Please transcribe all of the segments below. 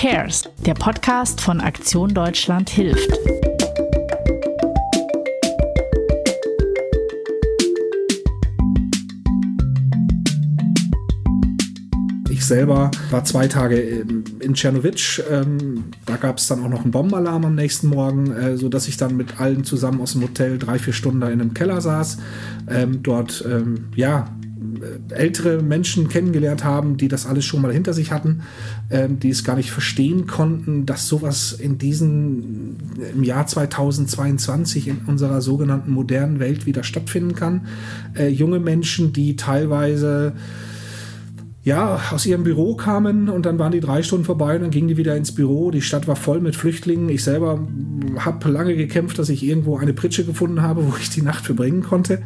Cares, der Podcast von Aktion Deutschland hilft. Ich selber war 2 Tage in Tschernowitsch. Da gab es dann auch noch einen Bombenalarm am nächsten Morgen, sodass ich dann mit allen zusammen aus dem Hotel 3-4 Stunden da in einem Keller saß. Dort ältere Menschen kennengelernt haben, die das alles schon mal hinter sich hatten, die es gar nicht verstehen konnten, dass sowas im Jahr 2022 in unserer sogenannten modernen Welt wieder stattfinden kann. Junge Menschen, die teilweise aus ihrem Büro kamen und dann waren die 3 Stunden vorbei und dann gingen die wieder ins Büro. Die Stadt war voll mit Flüchtlingen. Ich selber habe lange gekämpft, dass ich irgendwo eine Pritsche gefunden habe, wo ich die Nacht verbringen konnte.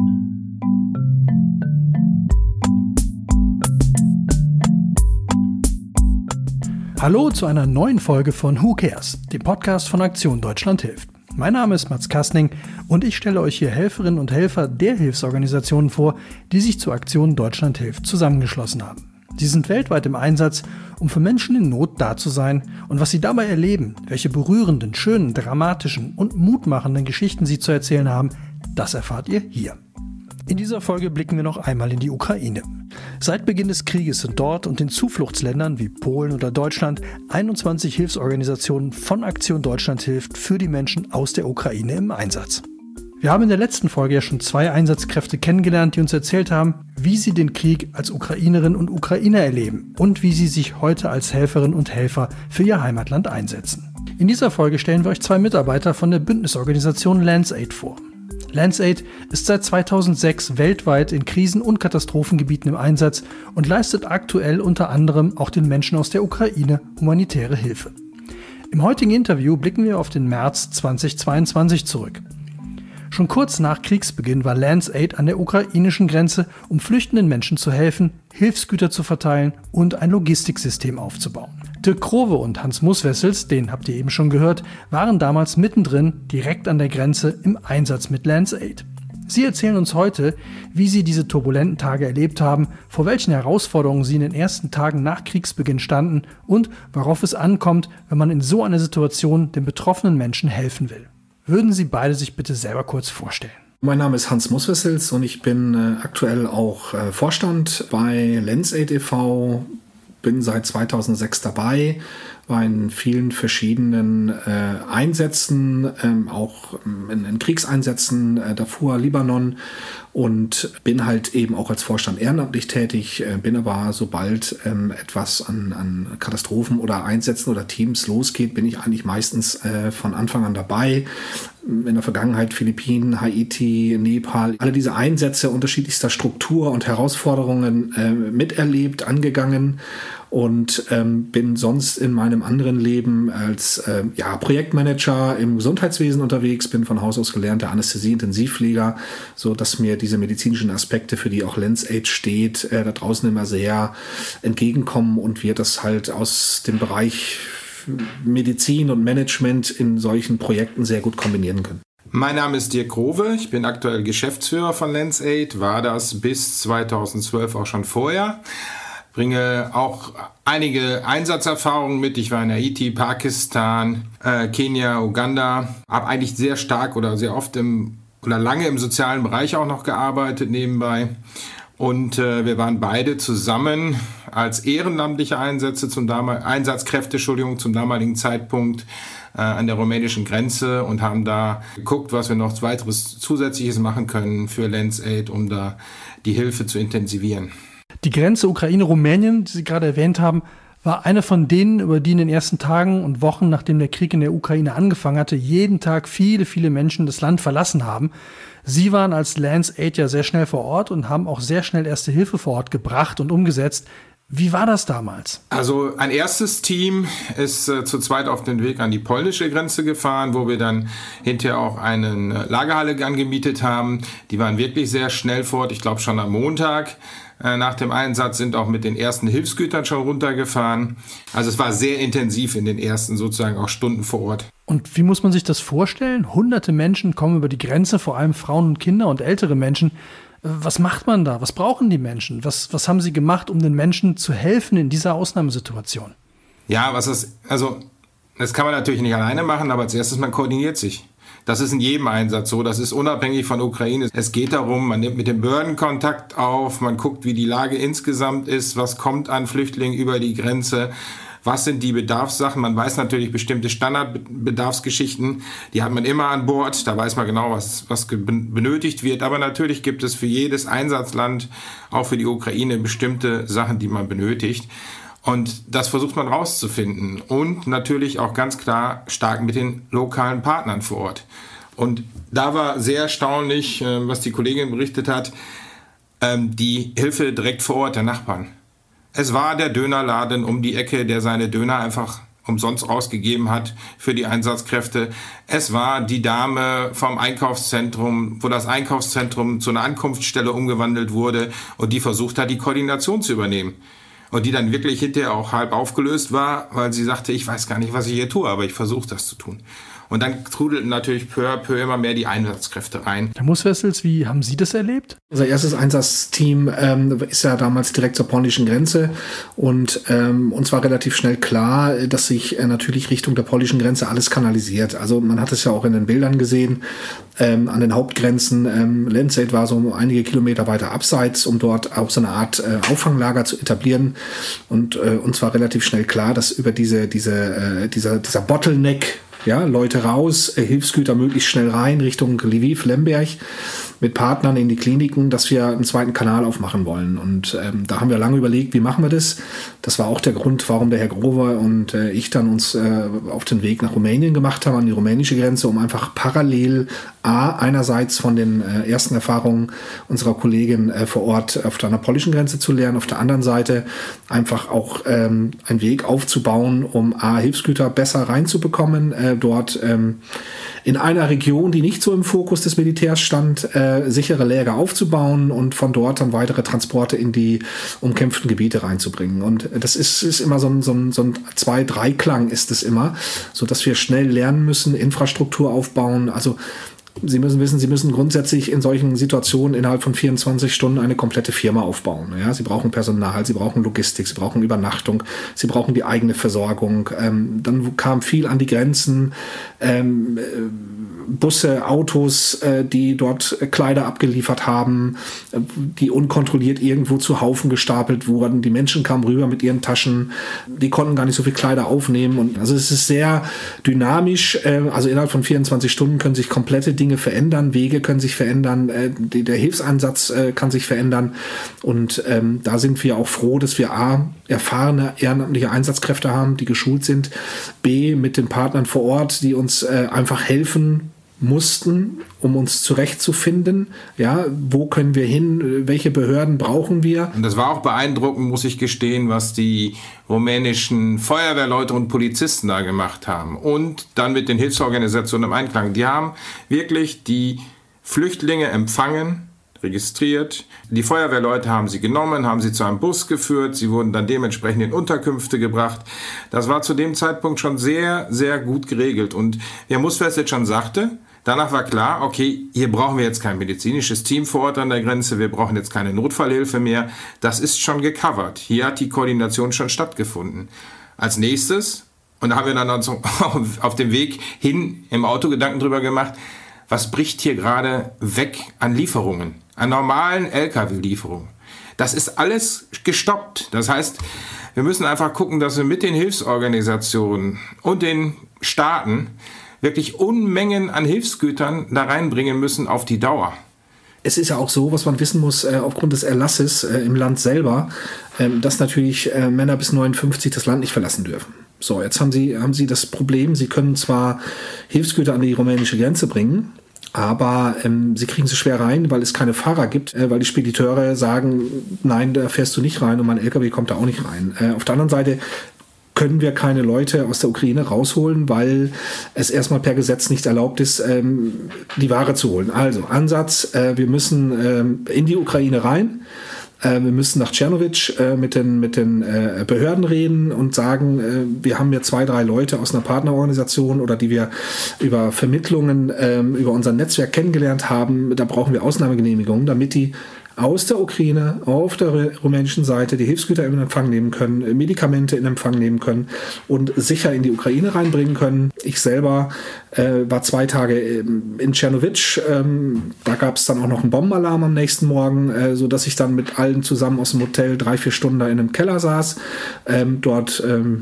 Hallo zu einer neuen Folge von Who Cares, dem Podcast von Aktion Deutschland hilft. Mein Name ist Mats Kastning und ich stelle euch hier Helferinnen und Helfer der Hilfsorganisationen vor, die sich zu Aktion Deutschland hilft zusammengeschlossen haben. Sie sind weltweit im Einsatz, um für Menschen in Not da zu sein und was sie dabei erleben, welche berührenden, schönen, dramatischen und mutmachenden Geschichten sie zu erzählen haben, das erfahrt ihr hier. In dieser Folge blicken wir noch einmal in die Ukraine. Seit Beginn des Krieges sind dort und in Zufluchtsländern wie Polen oder Deutschland 21 Hilfsorganisationen von Aktion Deutschland hilft für die Menschen aus der Ukraine im Einsatz. Wir haben in der letzten Folge ja schon 2 Einsatzkräfte kennengelernt, die uns erzählt haben, wie sie den Krieg als Ukrainerinnen und Ukrainer erleben und wie sie sich heute als Helferinnen und Helfer für ihr Heimatland einsetzen. In dieser Folge stellen wir euch 2 Mitarbeiter von der Bündnisorganisation LandsAid vor. LandsAid ist seit 2006 weltweit in Krisen- und Katastrophengebieten im Einsatz und leistet aktuell unter anderem auch den Menschen aus der Ukraine humanitäre Hilfe. Im heutigen Interview blicken wir auf den März 2022 zurück. Schon kurz nach Kriegsbeginn war LandsAid an der ukrainischen Grenze, um flüchtenden Menschen zu helfen, Hilfsgüter zu verteilen und ein Logistiksystem aufzubauen. Dirk Grove und Hans Muswessels, den habt ihr eben schon gehört, waren damals mittendrin, direkt an der Grenze, im Einsatz mit LandsAid. Sie erzählen uns heute, wie sie diese turbulenten Tage erlebt haben, vor welchen Herausforderungen sie in den ersten Tagen nach Kriegsbeginn standen und worauf es ankommt, wenn man in so einer Situation den betroffenen Menschen helfen will. Würden Sie beide sich bitte selber kurz vorstellen? Mein Name ist Hans Muswessels und ich bin aktuell auch Vorstand bei LandsAid e.V., bin seit 2006 dabei, war in vielen verschiedenen Einsätzen, auch in Kriegseinsätzen, Darfur, Libanon, und bin halt eben auch als Vorstand ehrenamtlich tätig, bin aber sobald etwas an Katastrophen oder Einsätzen oder Teams losgeht, bin ich eigentlich meistens von Anfang an dabei. In der Vergangenheit Philippinen, Haiti, Nepal, alle diese Einsätze unterschiedlichster Struktur und Herausforderungen miterlebt, angegangen und bin sonst in meinem anderen Leben als Projektmanager im Gesundheitswesen unterwegs, bin von Haus aus gelernter Anästhesie-Intensivpfleger, so dass mir diese medizinischen Aspekte, für die auch LandsAid steht, da draußen immer sehr entgegenkommen und wir das halt aus dem Bereich Medizin und Management in solchen Projekten sehr gut kombinieren können. Mein Name ist Dirk Grove, ich bin aktuell Geschäftsführer von LandsAid, war das bis 2012 auch schon vorher. Bringe auch einige Einsatzerfahrungen mit. Ich war in Haiti, Pakistan, Kenia, Uganda. Habe eigentlich sehr stark oder sehr oft lange im sozialen Bereich auch noch gearbeitet nebenbei. Und wir waren beide zusammen als ehrenamtliche Einsatzkräfte zum damaligen Zeitpunkt an der rumänischen Grenze und haben da geguckt, was wir noch weiteres Zusätzliches machen können für LandsAid, um da die Hilfe zu intensivieren. Die Grenze Ukraine-Rumänien, die Sie gerade erwähnt haben, war eine von denen, über die in den ersten Tagen und Wochen, nachdem der Krieg in der Ukraine angefangen hatte, jeden Tag viele, viele Menschen das Land verlassen haben. Sie waren als LandsAid ja sehr schnell vor Ort und haben auch sehr schnell Erste Hilfe vor Ort gebracht und umgesetzt. Wie war das damals? Also ein erstes Team ist zu zweit auf den Weg an die polnische Grenze gefahren, wo wir dann hinterher auch eine Lagerhalle angemietet haben. Die waren wirklich sehr schnell fort, ich glaube schon am Montag. Nach dem Einsatz sind auch mit den ersten Hilfsgütern schon runtergefahren. Also es war sehr intensiv in den ersten sozusagen auch Stunden vor Ort. Und wie muss man sich das vorstellen? Hunderte Menschen kommen über die Grenze, vor allem Frauen und Kinder und ältere Menschen. Was macht man da? Was brauchen die Menschen? Was haben Sie gemacht, um den Menschen zu helfen in dieser Ausnahmesituation? Ja, das kann man natürlich nicht alleine machen, aber als erstes, man koordiniert sich. Das ist in jedem Einsatz so, das ist unabhängig von Ukraine. Es geht darum, man nimmt mit den Behörden Kontakt auf, man guckt, wie die Lage insgesamt ist, was kommt an Flüchtlingen über die Grenze, was sind die Bedarfssachen. Man weiß natürlich bestimmte Standardbedarfsgeschichten, die hat man immer an Bord, da weiß man genau, was benötigt wird. Aber natürlich gibt es für jedes Einsatzland, auch für die Ukraine, bestimmte Sachen, die man benötigt. Und das versucht man rauszufinden und natürlich auch ganz klar stark mit den lokalen Partnern vor Ort. Und da war sehr erstaunlich, was die Kollegin berichtet hat, die Hilfe direkt vor Ort der Nachbarn. Es war der Dönerladen um die Ecke, der seine Döner einfach umsonst ausgegeben hat für die Einsatzkräfte. Es war die Dame vom Einkaufszentrum, wo das Einkaufszentrum zu einer Ankunftsstelle umgewandelt wurde und die versucht hat, die Koordination zu übernehmen. Und die dann wirklich hinterher auch halb aufgelöst war, weil sie sagte, ich weiß gar nicht, was ich hier tue, aber ich versuche das zu tun. Und dann trudelten natürlich peu à peu immer mehr die Einsatzkräfte rein. Herr Muswessels, wie haben Sie das erlebt? Unser erstes Einsatzteam ist ja damals direkt zur polnischen Grenze und uns war relativ schnell klar, dass sich natürlich Richtung der polnischen Grenze alles kanalisiert. Also man hat es ja auch in den Bildern gesehen, an den Hauptgrenzen. Lenzate war so einige Kilometer weiter abseits, um dort auch so eine Art Auffanglager zu etablieren. Und uns war relativ schnell klar, dass über dieser Bottleneck, ja, Leute raus, Hilfsgüter möglichst schnell rein Richtung Lviv, Lemberg mit Partnern in die Kliniken, dass wir einen zweiten Kanal aufmachen wollen. Und da haben wir lange überlegt, wie machen wir das? Das war auch der Grund, warum der Herr Grover und ich dann uns auf den Weg nach Rumänien gemacht haben, an die rumänische Grenze, um einfach parallel einerseits von den ersten Erfahrungen unserer Kollegin vor Ort auf der polnischen Grenze zu lernen, auf der anderen Seite einfach auch einen Weg aufzubauen, um Hilfsgüter besser reinzubekommen, dort in einer Region, die nicht so im Fokus des Militärs stand, sichere Läger aufzubauen und von dort dann weitere Transporte in die umkämpften Gebiete reinzubringen. Und das ist immer so ein 2-3-Klang ist es immer, so dass wir schnell lernen müssen, Infrastruktur aufbauen. Also Sie müssen wissen, Sie müssen grundsätzlich in solchen Situationen innerhalb von 24 Stunden eine komplette Firma aufbauen. Ja, Sie brauchen Personal, Sie brauchen Logistik, Sie brauchen Übernachtung, Sie brauchen die eigene Versorgung. Dann kam viel an die Grenzen, Busse, Autos, die dort Kleider abgeliefert haben, die unkontrolliert irgendwo zu Haufen gestapelt wurden. Die Menschen kamen rüber mit ihren Taschen, die konnten gar nicht so viel Kleider aufnehmen. Und also es ist sehr dynamisch. Also innerhalb von 24 Stunden können sich komplette Dinge verändern, Wege können sich verändern, der Hilfseinsatz kann sich verändern. Und da sind wir auch froh, dass wir A, erfahrene ehrenamtliche Einsatzkräfte haben, die geschult sind, B, mit den Partnern vor Ort, die uns einfach helfen mussten, um uns zurechtzufinden. Ja, wo können wir hin? Welche Behörden brauchen wir? Und das war auch beeindruckend, muss ich gestehen, was die rumänischen Feuerwehrleute und Polizisten da gemacht haben. Und dann mit den Hilfsorganisationen im Einklang. Die haben wirklich die Flüchtlinge empfangen, registriert. Die Feuerwehrleute haben sie genommen, haben sie zu einem Bus geführt. Sie wurden dann dementsprechend in Unterkünfte gebracht. Das war zu dem Zeitpunkt schon sehr, sehr gut geregelt. Und Herr Muswessels schon sagte, danach war klar, okay, hier brauchen wir jetzt kein medizinisches Team vor Ort an der Grenze, wir brauchen jetzt keine Notfallhilfe mehr. Das ist schon gecovert. Hier hat die Koordination schon stattgefunden. Als nächstes, und da haben wir dann also auf dem Weg hin im Auto Gedanken drüber gemacht, was bricht hier gerade weg an Lieferungen, an normalen LKW-Lieferungen. Das ist alles gestoppt. Das heißt, wir müssen einfach gucken, dass wir mit den Hilfsorganisationen und den Staaten wirklich Unmengen an Hilfsgütern da reinbringen müssen auf die Dauer. Es ist ja auch so, was man wissen muss, aufgrund des Erlasses im Land selber, dass natürlich Männer bis 59 das Land nicht verlassen dürfen. So, jetzt haben Sie das Problem, Sie können zwar Hilfsgüter an die rumänische Grenze bringen, aber sie kriegen sie schwer rein, weil es keine Fahrer gibt, weil die Spediteure sagen, nein, da fährst du nicht rein und mein LKW kommt da auch nicht rein. Auf der anderen Seite können wir keine Leute aus der Ukraine rausholen, weil es erstmal per Gesetz nicht erlaubt ist, die Ware zu holen. Also Ansatz, wir müssen in die Ukraine rein. Wir müssen nach Tschernowitsch mit den Behörden reden und sagen, wir haben ja 2-3 Leute aus einer Partnerorganisation oder die wir über Vermittlungen, über unser Netzwerk kennengelernt haben. Da brauchen wir Ausnahmegenehmigungen, damit die aus der Ukraine auf der rumänischen Seite die Hilfsgüter in Empfang nehmen können, Medikamente in Empfang nehmen können und sicher in die Ukraine reinbringen können. Ich selber war 2 Tage in Tschernowitsch. Da gab es dann auch noch einen Bombenalarm am nächsten Morgen, sodass ich dann mit allen zusammen aus dem Hotel 3-4 Stunden da in einem Keller saß. Dort,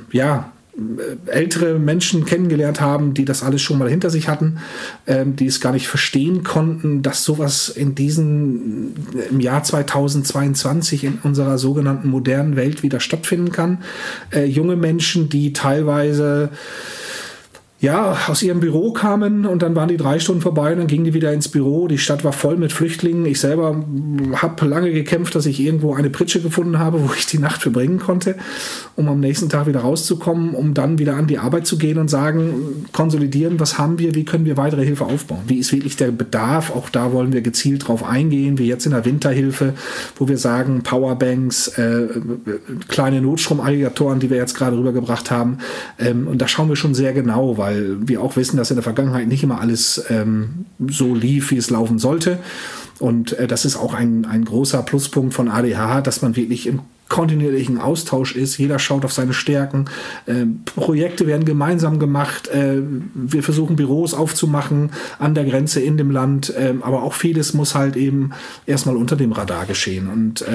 ältere Menschen kennengelernt haben, die das alles schon mal hinter sich hatten, die es gar nicht verstehen konnten, dass sowas im Jahr 2022 in unserer sogenannten modernen Welt wieder stattfinden kann. Junge Menschen, die teilweise aus ihrem Büro kamen und dann waren die 3 Stunden vorbei und dann gingen die wieder ins Büro. Die Stadt war voll mit Flüchtlingen. Ich selber habe lange gekämpft, dass ich irgendwo eine Pritsche gefunden habe, wo ich die Nacht verbringen konnte, um am nächsten Tag wieder rauszukommen, um dann wieder an die Arbeit zu gehen und sagen, konsolidieren, was haben wir, wie können wir weitere Hilfe aufbauen? Wie ist wirklich der Bedarf? Auch da wollen wir gezielt drauf eingehen, wie jetzt in der Winterhilfe, wo wir sagen, Powerbanks, kleine Notstromaggregatoren, die wir jetzt gerade rübergebracht haben. Und da schauen wir schon sehr genau, weil wir auch wissen, dass in der Vergangenheit nicht immer alles so lief, wie es laufen sollte. Und das ist auch ein großer Pluspunkt von ADH, dass man wirklich im kontinuierlichen Austausch ist. Jeder schaut auf seine Stärken. Projekte werden gemeinsam gemacht. Wir versuchen Büros aufzumachen an der Grenze in dem Land. Aber auch vieles muss halt eben erstmal unter dem Radar geschehen. Und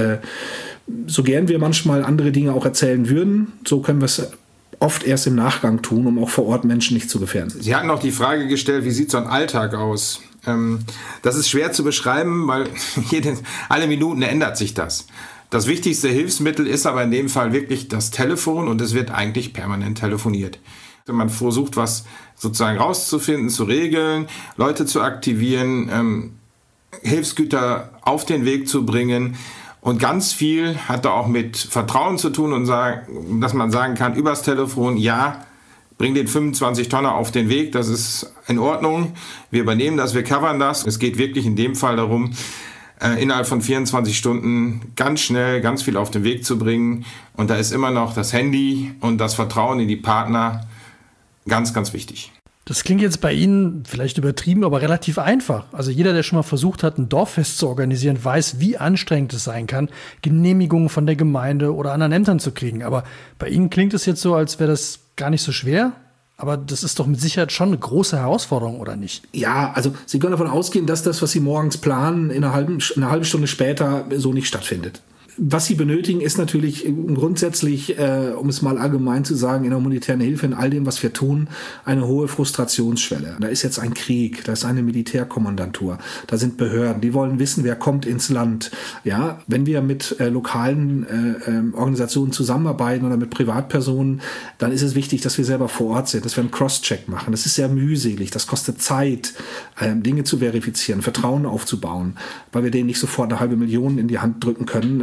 so gern wir manchmal andere Dinge auch erzählen würden, so können wir es oft erst im Nachgang tun, um auch vor Ort Menschen nicht zu gefährden. Sie hatten auch die Frage gestellt, wie sieht so ein Alltag aus? Das ist schwer zu beschreiben, weil alle Minuten ändert sich das. Das wichtigste Hilfsmittel ist aber in dem Fall wirklich das Telefon und es wird eigentlich permanent telefoniert. Man versucht, was sozusagen rauszufinden, zu regeln, Leute zu aktivieren, Hilfsgüter auf den Weg zu bringen. Und ganz viel hat da auch mit Vertrauen zu tun und dass man sagen kann, übers Telefon, ja, bring den 25 Tonner auf den Weg, das ist in Ordnung, wir übernehmen das, wir covern das. Es geht wirklich in dem Fall darum, innerhalb von 24 Stunden ganz schnell ganz viel auf den Weg zu bringen. Und da ist immer noch das Handy und das Vertrauen in die Partner ganz, ganz wichtig. Das klingt jetzt bei Ihnen vielleicht übertrieben, aber relativ einfach. Also jeder, der schon mal versucht hat, ein Dorffest zu organisieren, weiß, wie anstrengend es sein kann, Genehmigungen von der Gemeinde oder anderen Ämtern zu kriegen. Aber bei Ihnen klingt es jetzt so, als wäre das gar nicht so schwer. Aber das ist doch mit Sicherheit schon eine große Herausforderung, oder nicht? Ja, also Sie können davon ausgehen, dass das, was Sie morgens planen, eine halbe Stunde später so nicht stattfindet. Was sie benötigen, ist natürlich grundsätzlich, um es mal allgemein zu sagen, in der humanitären Hilfe, in all dem, was wir tun, eine hohe Frustrationsschwelle. Da ist jetzt ein Krieg, da ist eine Militärkommandantur, da sind Behörden, die wollen wissen, wer kommt ins Land. Ja, wenn wir mit lokalen Organisationen zusammenarbeiten oder mit Privatpersonen, dann ist es wichtig, dass wir selber vor Ort sind, dass wir einen Cross-Check machen. Das ist sehr mühselig, das kostet Zeit, Dinge zu verifizieren, Vertrauen aufzubauen, weil wir denen nicht sofort 500.000 in die Hand drücken können,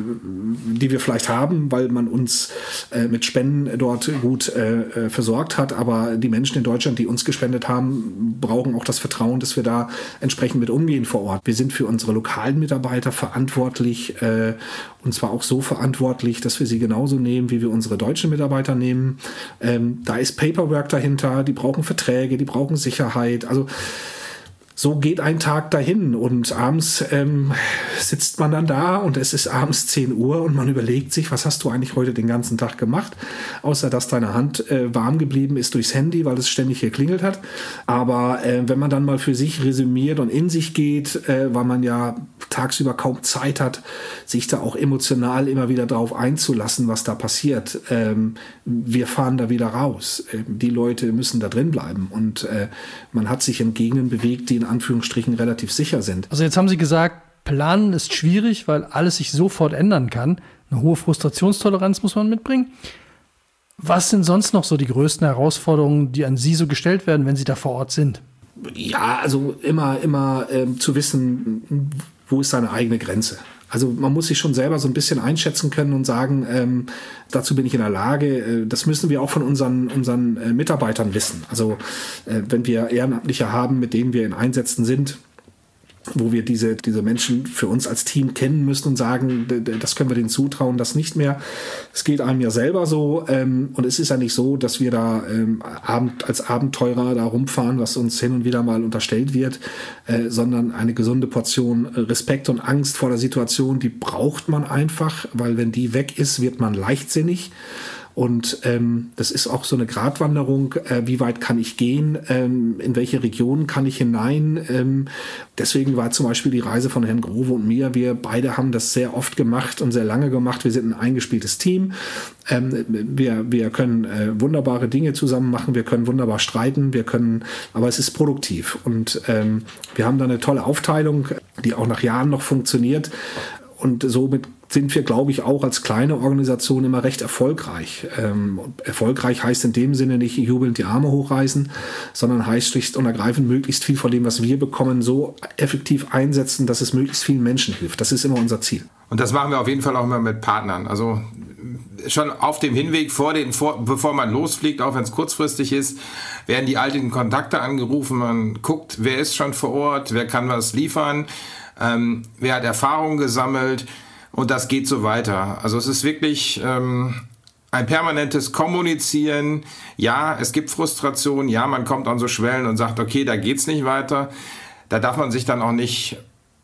die wir vielleicht haben, weil man uns mit Spenden dort gut versorgt hat. Aber die Menschen in Deutschland, die uns gespendet haben, brauchen auch das Vertrauen, dass wir da entsprechend mit umgehen vor Ort. Wir sind für unsere lokalen Mitarbeiter verantwortlich, und zwar auch so verantwortlich, dass wir sie genauso nehmen, wie wir unsere deutschen Mitarbeiter nehmen. Da ist Paperwork dahinter, die brauchen Verträge, die brauchen Sicherheit. Also so geht ein Tag dahin und abends sitzt man dann da und es ist abends 10 Uhr und man überlegt sich, was hast du eigentlich heute den ganzen Tag gemacht, außer dass deine Hand warm geblieben ist durchs Handy, weil es ständig geklingelt hat. Aber wenn man dann mal für sich resümiert und in sich geht, weil man ja tagsüber kaum Zeit hat, sich da auch emotional immer wieder drauf einzulassen, was da passiert. Wir fahren da wieder raus. Die Leute müssen da drin bleiben und man hat sich in Gegenden bewegt, die in Anführungsstrichen relativ sicher sind. Also jetzt haben Sie gesagt, planen ist schwierig, weil alles sich sofort ändern kann. Eine hohe Frustrationstoleranz muss man mitbringen. Was sind sonst noch so die größten Herausforderungen, die an Sie so gestellt werden, wenn Sie da vor Ort sind? Ja, also immer zu wissen, wo ist seine eigene Grenze. Also man muss sich schon selber so ein bisschen einschätzen können und sagen, dazu bin ich in der Lage. Das müssen wir auch von unseren Mitarbeitern wissen. Also wenn wir Ehrenamtliche haben, mit denen wir in Einsätzen sind, wo wir diese Menschen für uns als Team kennen müssen und sagen, das können wir denen zutrauen, das nicht mehr. Es geht einem ja selber so und es ist ja nicht so, dass wir da als Abenteurer da rumfahren, was uns hin und wieder mal unterstellt wird, sondern eine gesunde Portion Respekt und Angst vor der Situation, die braucht man einfach, weil wenn die weg ist, wird man leichtsinnig. Und das ist auch so eine Gratwanderung, wie weit kann ich gehen, in welche Regionen kann ich hinein. Deswegen war zum Beispiel die Reise von Herrn Grove und mir, wir beide haben das sehr oft gemacht und sehr lange gemacht. Wir sind ein eingespieltes Team. Wir können wunderbare Dinge zusammen machen, wir können wunderbar streiten, aber es ist produktiv. Und wir haben da eine tolle Aufteilung, die auch nach Jahren noch funktioniert. Und somit sind wir, glaube ich, auch als kleine Organisation immer recht erfolgreich. Erfolgreich heißt in dem Sinne nicht jubelnd die Arme hochreißen, sondern heißt schlicht und ergreifend möglichst viel von dem, was wir bekommen, so effektiv einsetzen, dass es möglichst vielen Menschen hilft. Das ist immer unser Ziel. Und das machen wir auf jeden Fall auch immer mit Partnern. Also schon auf dem Hinweg, bevor man losfliegt, auch wenn es kurzfristig ist, werden die alten Kontakte angerufen. Man guckt, wer ist schon vor Ort, wer kann was liefern, wer hat Erfahrung gesammelt. Und das geht so weiter. Also es ist wirklich ein permanentes Kommunizieren. Ja, es gibt Frustration. Ja, man kommt an so Schwellen und sagt, okay, da geht's nicht weiter. Da darf man sich dann auch nicht,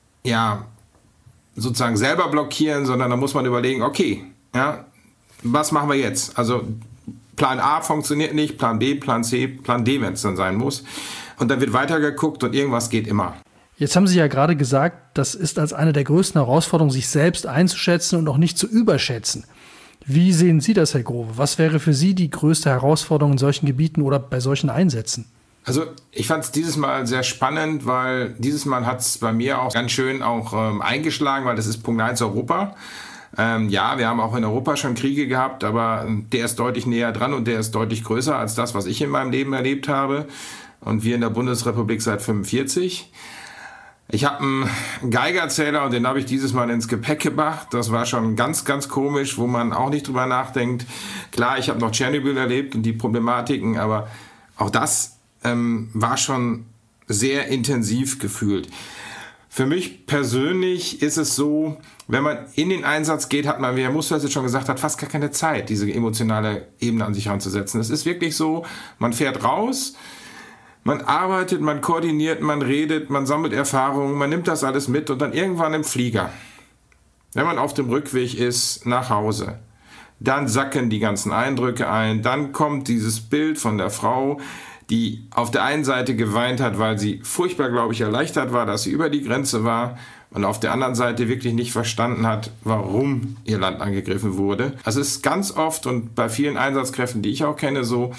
sozusagen selber blockieren, sondern da muss man überlegen, okay, was machen wir jetzt? Also Plan A funktioniert nicht, Plan B, Plan C, Plan D, wenn es dann sein muss. Und dann wird weitergeguckt und irgendwas geht immer. Jetzt haben Sie ja gerade gesagt, das ist als eine der größten Herausforderungen, sich selbst einzuschätzen und auch nicht zu überschätzen. Wie sehen Sie das, Herr Grove? Was wäre für Sie die größte Herausforderung in solchen Gebieten oder bei solchen Einsätzen? Also ich fand es dieses Mal sehr spannend, weil dieses Mal hat es bei mir auch ganz schön eingeschlagen, weil das ist Punkt 1 Europa. Wir haben auch in Europa schon Kriege gehabt, aber der ist deutlich näher dran und der ist deutlich größer als das, was ich in meinem Leben erlebt habe. Und wir in der Bundesrepublik seit 1945. Ich habe einen Geigerzähler und den habe ich dieses Mal ins Gepäck gebracht. Das war schon ganz, ganz komisch, wo man auch nicht drüber nachdenkt. Klar, ich habe noch Tschernobyl erlebt und die Problematiken, aber auch das war schon sehr intensiv gefühlt. Für mich persönlich ist es so, wenn man in den Einsatz geht, hat man, wie Herr Muster jetzt schon gesagt hat, fast gar keine Zeit, diese emotionale Ebene an sich ranzusetzen. Es ist wirklich so, man fährt raus, man arbeitet, man koordiniert, man redet, man sammelt Erfahrungen, man nimmt das alles mit und dann irgendwann im Flieger, wenn man auf dem Rückweg ist, nach Hause, dann sacken die ganzen Eindrücke ein, dann kommt dieses Bild von der Frau, die auf der einen Seite geweint hat, weil sie furchtbar, glaube ich, erleichtert war, dass sie über die Grenze war und auf der anderen Seite wirklich nicht verstanden hat, warum ihr Land angegriffen wurde. Also es ist ganz oft und bei vielen Einsatzkräften, die ich auch kenne, so,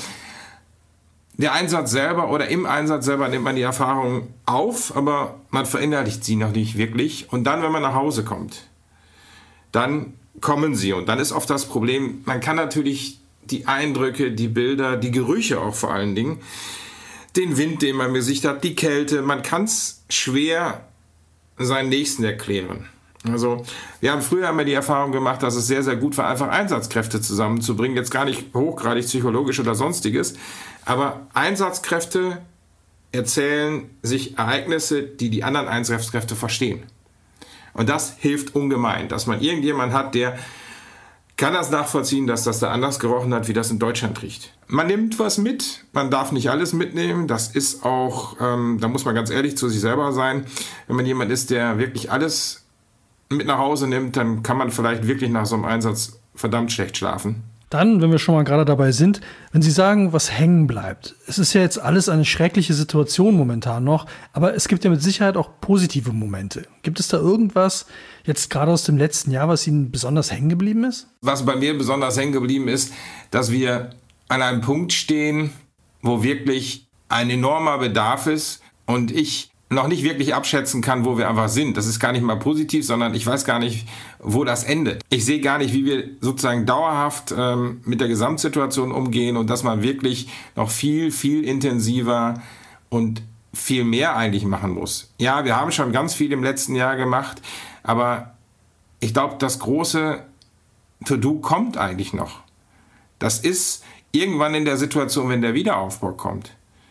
der Einsatz selber oder im Einsatz selber nimmt man die Erfahrung auf, aber man verinnerlicht sie noch nicht wirklich. Und dann, wenn man nach Hause kommt, dann kommen sie. Und dann ist oft das Problem, man kann natürlich die Eindrücke, die Bilder, die Gerüche auch vor allen Dingen, den Wind, den man im Gesicht hat, die Kälte, man kann es schwer seinen Nächsten erklären. Also wir haben früher immer die Erfahrung gemacht, dass es sehr, sehr gut war, einfach Einsatzkräfte zusammenzubringen. Jetzt gar nicht hochgradig psychologisch oder sonstiges, aber Einsatzkräfte erzählen sich Ereignisse, die die anderen Einsatzkräfte verstehen. Und das hilft ungemein, dass man irgendjemanden hat, der kann das nachvollziehen, dass das da anders gerochen hat, wie das in Deutschland riecht. Man nimmt was mit, man darf nicht alles mitnehmen. Das ist auch, da muss man ganz ehrlich zu sich selber sein. Wenn man jemand ist, der wirklich alles mit nach Hause nimmt, dann kann man vielleicht wirklich nach so einem Einsatz verdammt schlecht schlafen. Dann, wenn wir schon mal gerade dabei sind, wenn Sie sagen, was hängen bleibt. Es ist ja jetzt alles eine schreckliche Situation momentan noch, aber es gibt ja mit Sicherheit auch positive Momente. Gibt es da irgendwas, jetzt gerade aus dem letzten Jahr, was Ihnen besonders hängen geblieben ist? Was bei mir besonders hängen geblieben ist, dass wir an einem Punkt stehen, wo wirklich ein enormer Bedarf ist und ich noch nicht wirklich abschätzen kann, wo wir einfach sind. Das ist gar nicht mal positiv, sondern ich weiß gar nicht, wo das endet. Ich sehe gar nicht, wie wir sozusagen dauerhaft mit der Gesamtsituation umgehen und dass man wirklich noch viel, viel intensiver und viel mehr eigentlich machen muss. Ja, wir haben schon ganz viel im letzten Jahr gemacht, aber ich glaube, das große To-Do kommt eigentlich noch. Das ist irgendwann in der Situation, wenn der Wiederaufbau kommt.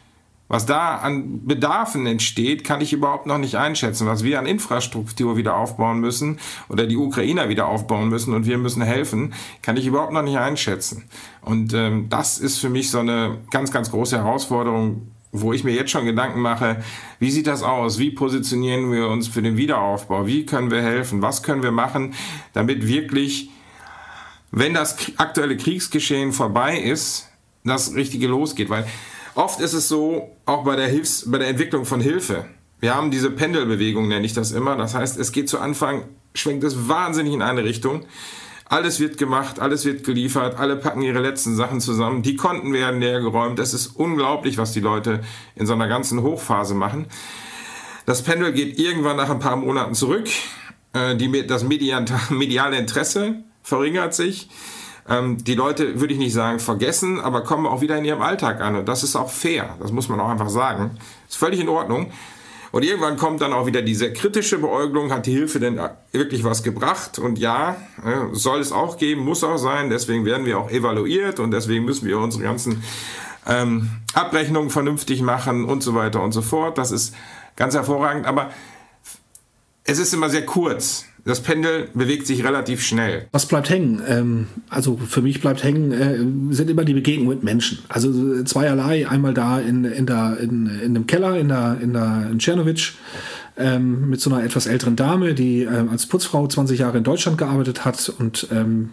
Was da an Bedarfen entsteht, kann ich überhaupt noch nicht einschätzen. Was wir an Infrastruktur wieder aufbauen müssen oder die Ukrainer wieder aufbauen müssen und wir müssen helfen, kann ich überhaupt noch nicht einschätzen. Und das ist für mich so eine ganz, ganz große Herausforderung, wo ich mir jetzt schon Gedanken mache, wie sieht das aus? Wie positionieren wir uns für den Wiederaufbau? Wie können wir helfen? Was können wir machen, damit wirklich, wenn das aktuelle Kriegsgeschehen vorbei ist, das Richtige losgeht? Weil oft ist es so, auch bei der Entwicklung von Hilfe. Wir haben diese Pendelbewegung, nenne ich das immer. Das heißt, es geht zu Anfang, schwenkt es wahnsinnig in eine Richtung. Alles wird gemacht, alles wird geliefert, alle packen ihre letzten Sachen zusammen. Die Konten werden leer geräumt. Es ist unglaublich, was die Leute in so einer ganzen Hochphase machen. Das Pendel geht irgendwann nach ein paar Monaten zurück. Das mediale Interesse verringert sich. Die Leute, würde ich nicht sagen, vergessen, aber kommen auch wieder in ihrem Alltag an. Und das ist auch fair, das muss man auch einfach sagen. Ist völlig in Ordnung. Und irgendwann kommt dann auch wieder diese kritische Beäugelung, hat die Hilfe denn wirklich was gebracht? Und ja, soll es auch geben, muss auch sein. Deswegen werden wir auch evaluiert und deswegen müssen wir unsere ganzen Abrechnungen vernünftig machen und so weiter und so fort. Das ist ganz hervorragend, aber es ist immer sehr kurz. Das Pendel bewegt sich relativ schnell. Was bleibt hängen? Also für mich bleibt hängen, sind immer die Begegnungen mit Menschen. Also zweierlei. Einmal da in dem Keller in Czernowitz mit so einer etwas älteren Dame, die als Putzfrau 20 Jahre in Deutschland gearbeitet hat und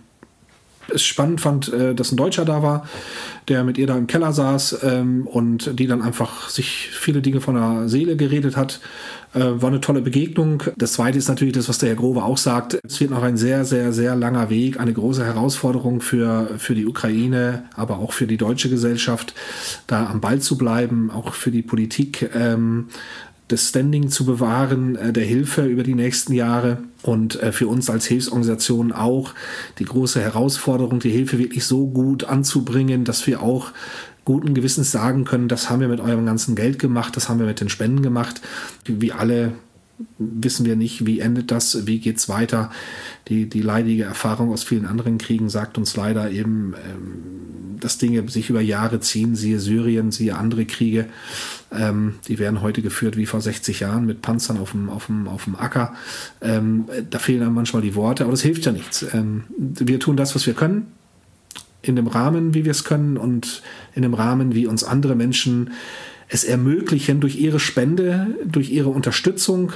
es spannend fand, dass ein Deutscher da war, der mit ihr da im Keller saß und die dann einfach sich viele Dinge von der Seele geredet hat. War eine tolle Begegnung. Das Zweite ist natürlich das, was der Herr Growe auch sagt. Es wird noch ein sehr, sehr, sehr langer Weg, eine große Herausforderung für die Ukraine, aber auch für die deutsche Gesellschaft, da am Ball zu bleiben, auch für die Politik, das Standing zu bewahren, der Hilfe über die nächsten Jahre und für uns als Hilfsorganisation auch die große Herausforderung, die Hilfe wirklich so gut anzubringen, dass wir auch guten Gewissens sagen können, das haben wir mit eurem ganzen Geld gemacht, das haben wir mit den Spenden gemacht. Wie alle wissen wir nicht, wie endet das, wie geht's weiter. Die leidige Erfahrung aus vielen anderen Kriegen sagt uns leider eben, dass Dinge sich über Jahre ziehen, siehe Syrien, siehe andere Kriege. Die werden heute geführt wie vor 60 Jahren mit Panzern auf dem Acker. Da fehlen einem manchmal die Worte, aber das hilft ja nichts. Wir tun das, was wir können, in dem Rahmen, wie wir es können und in dem Rahmen, wie uns andere Menschen es ermöglichen durch ihre Spende, durch ihre Unterstützung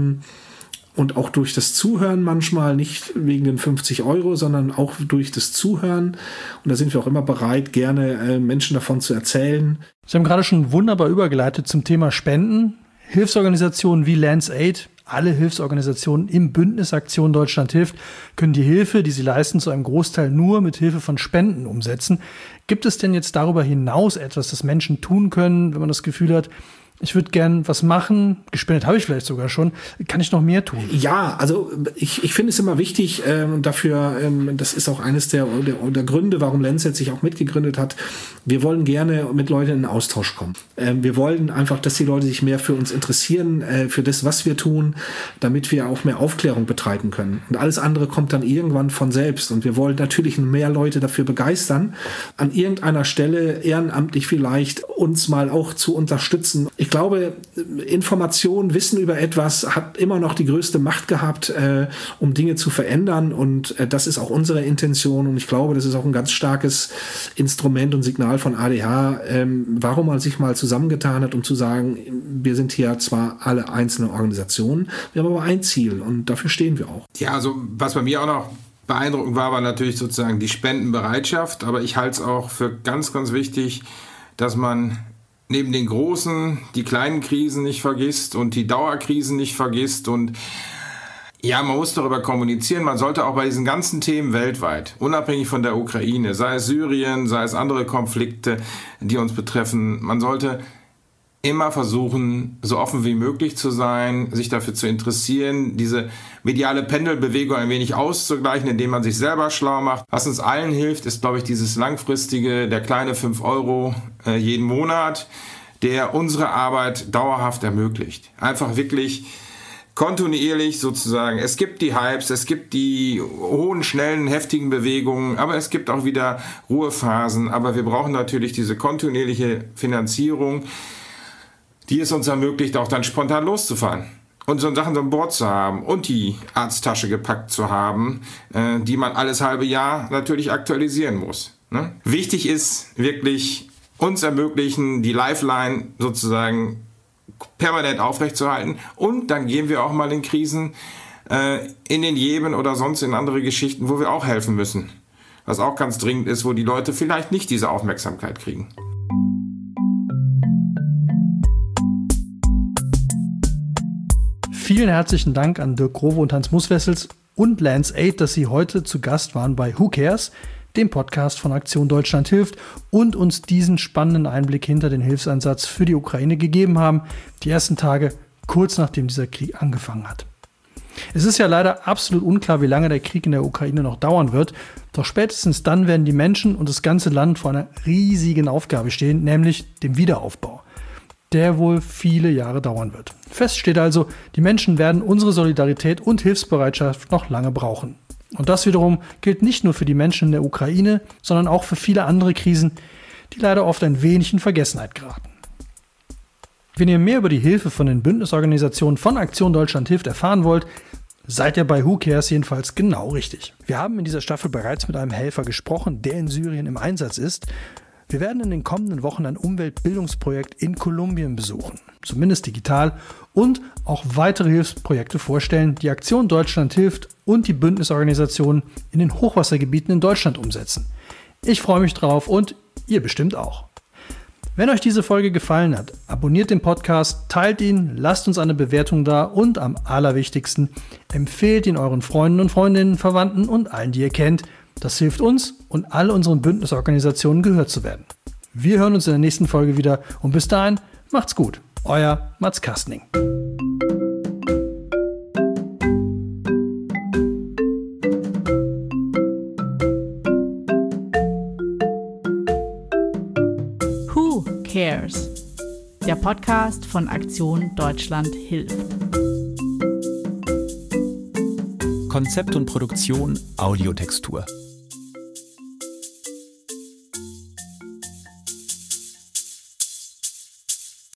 und auch durch das Zuhören manchmal, nicht wegen den 50 €, sondern auch durch das Zuhören. Und da sind wir auch immer bereit, gerne Menschen davon zu erzählen. Sie haben gerade schon wunderbar übergeleitet zum Thema Spenden. Hilfsorganisationen wie LandsAid, alle Hilfsorganisationen im Bündnis Aktion Deutschland hilft, können die Hilfe, die sie leisten, zu einem Großteil nur mit Hilfe von Spenden umsetzen. Gibt es denn jetzt darüber hinaus etwas, das Menschen tun können, wenn man das Gefühl hat, ich würde gern was machen, gespendet habe ich vielleicht sogar schon, kann ich noch mehr tun? Ja, also ich finde es immer wichtig, dafür, das ist auch eines der Gründe, warum LandsAid sich auch mitgegründet hat, wir wollen gerne mit Leuten in den Austausch kommen. Wir wollen einfach, dass die Leute sich mehr für uns interessieren, für das, was wir tun, damit wir auch mehr Aufklärung betreiben können. Und alles andere kommt dann irgendwann von selbst. Und wir wollen natürlich mehr Leute dafür begeistern, an irgendeiner Stelle ehrenamtlich vielleicht uns mal auch zu unterstützen. Ich glaube, Information, Wissen über etwas hat immer noch die größte Macht gehabt, um Dinge zu verändern. Und das ist auch unsere Intention. Und ich glaube, das ist auch ein ganz starkes Instrument und Signal von ADH, warum man sich mal zusammengetan hat, um zu sagen, wir sind hier zwar alle einzelne Organisationen, wir haben aber ein Ziel und dafür stehen wir auch. Ja, also was bei mir auch noch beeindruckend war natürlich sozusagen die Spendenbereitschaft. Aber ich halte es auch für ganz, ganz wichtig, dass man neben den großen, die kleinen Krisen nicht vergisst und die Dauerkrisen nicht vergisst. Und ja, man muss darüber kommunizieren. Man sollte auch bei diesen ganzen Themen weltweit, unabhängig von der Ukraine, sei es Syrien, sei es andere Konflikte, die uns betreffen, man sollte immer versuchen, so offen wie möglich zu sein, sich dafür zu interessieren, diese mediale Pendelbewegung ein wenig auszugleichen, indem man sich selber schlau macht. Was uns allen hilft, ist, glaube ich, dieses langfristige, der kleine 5 € jeden Monat, der unsere Arbeit dauerhaft ermöglicht. Einfach wirklich kontinuierlich sozusagen. Es gibt die Hypes, es gibt die hohen, schnellen, heftigen Bewegungen, aber es gibt auch wieder Ruhephasen. Aber wir brauchen natürlich diese kontinuierliche Finanzierung. die es uns ermöglicht, auch dann spontan loszufahren. Und so Sachen an Bord zu haben und die Arzttasche gepackt zu haben, die man alles halbe Jahr natürlich aktualisieren muss. Ne? Wichtig ist wirklich, uns ermöglichen, die Lifeline sozusagen permanent aufrechtzuerhalten. Und dann gehen wir auch mal in Krisen in den Jemen oder sonst in andere Geschichten, wo wir auch helfen müssen. Was auch ganz dringend ist, wo die Leute vielleicht nicht diese Aufmerksamkeit kriegen. Vielen herzlichen Dank an Dirk Growe und Hans Muswessels und Lance8, dass Sie heute zu Gast waren bei Who Cares, dem Podcast von Aktion Deutschland hilft und uns diesen spannenden Einblick hinter den Hilfseinsatz für die Ukraine gegeben haben, die ersten Tage kurz nachdem dieser Krieg angefangen hat. Es ist ja leider absolut unklar, wie lange der Krieg in der Ukraine noch dauern wird, doch spätestens dann werden die Menschen und das ganze Land vor einer riesigen Aufgabe stehen, nämlich dem Wiederaufbau, der wohl viele Jahre dauern wird. Fest steht also, die Menschen werden unsere Solidarität und Hilfsbereitschaft noch lange brauchen. Und das wiederum gilt nicht nur für die Menschen in der Ukraine, sondern auch für viele andere Krisen, die leider oft ein wenig in Vergessenheit geraten. Wenn ihr mehr über die Hilfe von den Bündnisorganisationen von Aktion Deutschland hilft erfahren wollt, seid ihr bei Who Cares jedenfalls genau richtig. Wir haben in dieser Staffel bereits mit einem Helfer gesprochen, der in Syrien im Einsatz ist. Wir werden in den kommenden Wochen ein Umweltbildungsprojekt in Kolumbien besuchen, zumindest digital, und auch weitere Hilfsprojekte vorstellen, die Aktion Deutschland hilft und die Bündnisorganisationen in den Hochwassergebieten in Deutschland umsetzen. Ich freue mich drauf und ihr bestimmt auch. Wenn euch diese Folge gefallen hat, abonniert den Podcast, teilt ihn, lasst uns eine Bewertung da und am allerwichtigsten, empfehlt ihn euren Freunden und Freundinnen, Verwandten und allen, die ihr kennt. Das hilft uns und all unseren Bündnisorganisationen gehört zu werden. Wir hören uns in der nächsten Folge wieder und bis dahin, macht's gut. Euer Mats Kastning. Who Cares? Der Podcast von Aktion Deutschland hilft. Konzept und Produktion Audiotextur.